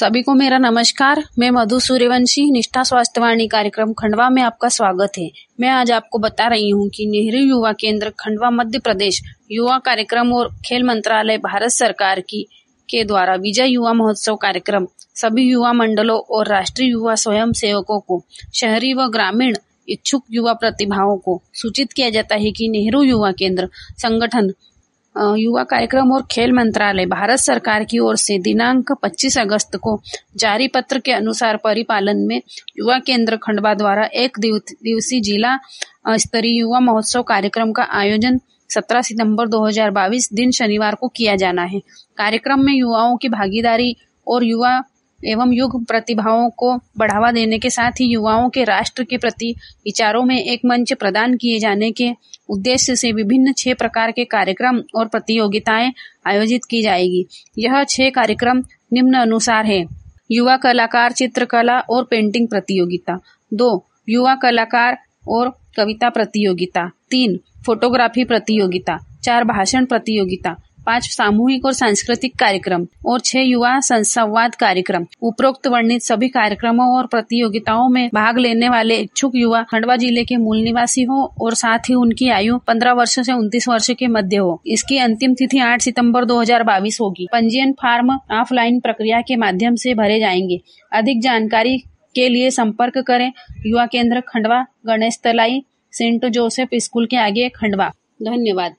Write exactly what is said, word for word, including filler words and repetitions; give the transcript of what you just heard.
सभी को मेरा नमस्कार। मैं मधु सूर्यवंशी, निष्ठा स्वास्थ्यवाणी कार्यक्रम खंडवा में आपका स्वागत है। मैं आज आपको बता रही हूँ कि नेहरू युवा केंद्र खंडवा मध्य प्रदेश युवा कार्यक्रम और खेल मंत्रालय भारत सरकार की के द्वारा विजय युवा महोत्सव कार्यक्रम सभी युवा मंडलों और राष्ट्रीय युवा स्वयं सेवकों को, शहरी व ग्रामीण इच्छुक युवा प्रतिभाओं को सूचित किया जाता है कि नेहरू युवा केंद्र संगठन युवा कार्यक्रम और खेल मंत्रालय भारत सरकार की ओर से दिनांक पच्चीस अगस्त को जारी पत्र के अनुसार परिपालन में युवा केंद्र खंडवा द्वारा एक दिवसीय जिला स्तरीय युवा महोत्सव कार्यक्रम का आयोजन सत्रह सितंबर दो हज़ार बाईस दिन शनिवार को किया जाना है। कार्यक्रम में युवाओं की भागीदारी और युवा एवं युग प्रतिभाओं को बढ़ावा देने के साथ ही युवाओं के राष्ट्र के प्रति विचारों में एक मंच प्रदान किए जाने के उद्देश्य से विभिन्न छह प्रकार के कार्यक्रम और प्रतियोगिताएं आयोजित की जाएगी। यह छह कार्यक्रम निम्न अनुसार है। युवा कलाकार चित्रकला और पेंटिंग प्रतियोगिता। दो, युवा कलाकार और कविता प्रतियोगिता। तीन, फोटोग्राफी प्रतियोगिता। चार, भाषण प्रतियोगिता। पांच, सामूहिक और सांस्कृतिक कार्यक्रम और छह, युवा संवाद कार्यक्रम। उपरोक्त वर्णित सभी कार्यक्रमों और प्रतियोगिताओं में भाग लेने वाले इच्छुक युवा खंडवा जिले के मूल निवासी हो और साथ ही उनकी आयु पंद्रह वर्ष से उनतीस वर्ष के मध्य हो। इसकी अंतिम तिथि आठ सितंबर दो हज़ार बाईस होगी। पंजीयन फार्म ऑफलाइन प्रक्रिया के माध्यम से भरे जाएंगे। अधिक जानकारी के लिए संपर्क करें युवा केंद्र Khandwa, Ganesh Talai, saint Joseph school के आगे, खंडवा। धन्यवाद।